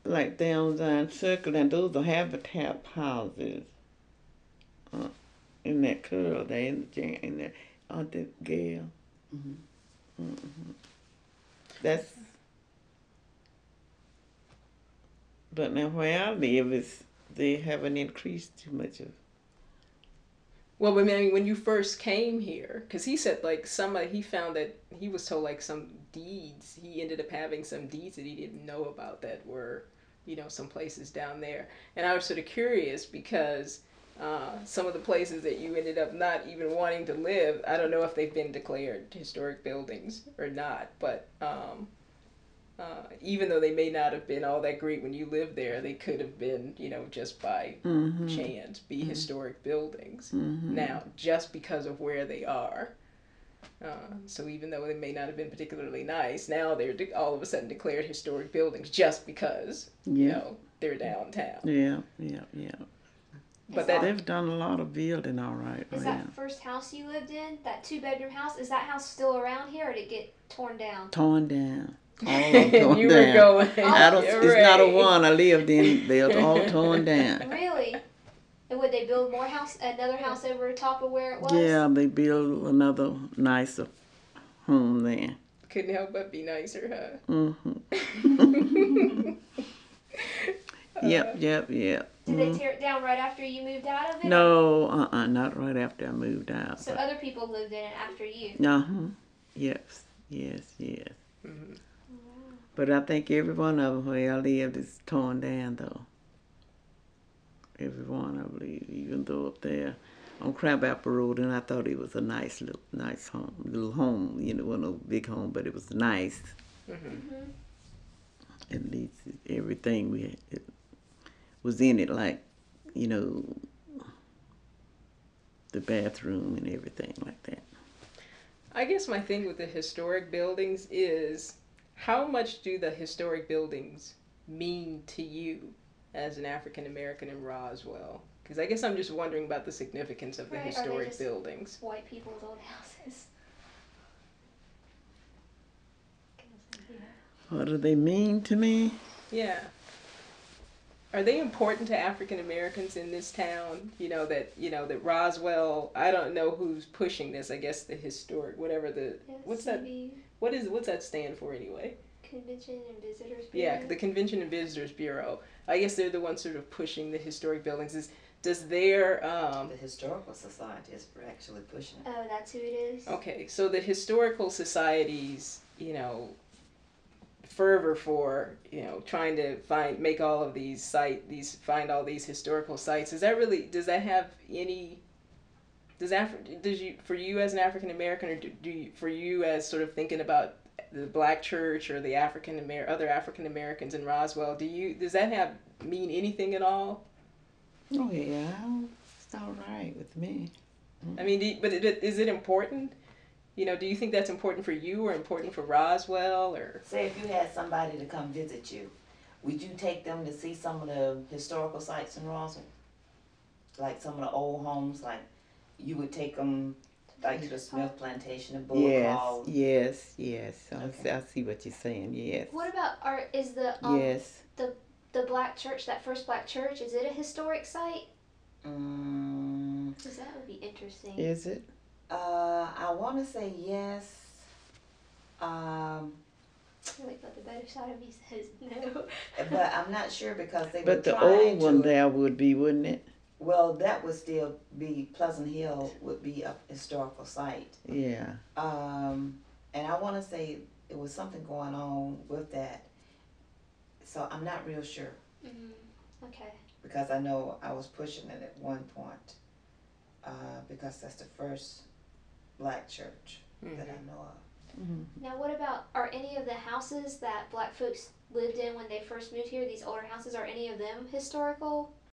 like down Zion Circle, and those are habitat houses in that curl there, in that, aren't they, Gail? That's, but now where I live is, they haven't increased too much of. Well, I mean, when you first came here, because he said like somebody he found that he was told like some deeds. He ended up having some deeds that he didn't know about that were, some places down there. And I was sort of curious because some of the places that you ended up not even wanting to live, I don't know if they've been declared historic buildings or not, but even though they may not have been all that great when you lived there, they could have been, just by chance, be historic buildings now, just because of where they are. So even though they may not have been particularly nice, now they're all of a sudden declared historic buildings just because, they're downtown. Yeah, yeah, yeah. But they've done a lot of building, all right. Is that first house you lived in, that 2-bedroom house, is that house still around here, or did it get torn down? Torn down. All of them torn you down. were going. It's not a one I lived in. They're all torn down. Really? And would they build another house over top of where it was? Yeah, they build another nicer home there. Couldn't help but be nicer, huh? Yep. Did they tear it down right after you moved out of it? No, not right after I moved out. So other people lived in it after you? Yes. But I think every one of them where I lived is torn down, though. Every one, I believe, even though up there on Crabapple Road, and I thought it was a nice home, little home. Wasn't no big home, but it was nice. At least everything it was in it, like, the bathroom and everything like that. I guess my thing with the historic buildings is, how much do the historic buildings mean to you as an African American in Roswell? Because I guess I'm just wondering about the significance of the historic buildings. White people's old houses. What do they mean to me? Yeah. Are they important to African Americans in this town? That Roswell. I don't know who's pushing this. I guess the historic, whatever what's that? What's that stand for anyway? Convention and Visitors Bureau. Yeah, the Convention and Visitors Bureau. I guess they're the ones sort of pushing the historic buildings. Does their the Historical Society is actually pushing it. Oh, that's who it is. Okay, so the historical societies, fervor for trying to find all these historical sites. Does that have any? For you as an African American, or for you as sort of thinking about the Black church or the other African Americans in Roswell, does that mean anything at all? Oh yeah, it's all right with me. I mean, but is it important? Do you think that's important for you or important for Roswell? Or say if you had somebody to come visit you, would you take them to see some of the historical sites in Roswell? Like some of the old homes, like you would take them like to the Smith Plantation and Bullock Hall? Yes. Okay. I see what you're saying. Yes. What about yes. the Black church, that first Black church? Is it a historic site? Because that would be interesting. Is it? I want to say yes. I feel like the better side of me says no. But I'm not sure because they But were the trying old one to, there would be, wouldn't it? Well, that would still be, Pleasant Hill would be a historical site. Yeah. And I want to say it was something going on with that. So I'm not real sure. Okay. Because I know I was pushing it at one point. Because that's the first Black church that I know of. Now, what about, are any of the houses that Black folks lived in when they first moved here, these older houses, are any of them historical?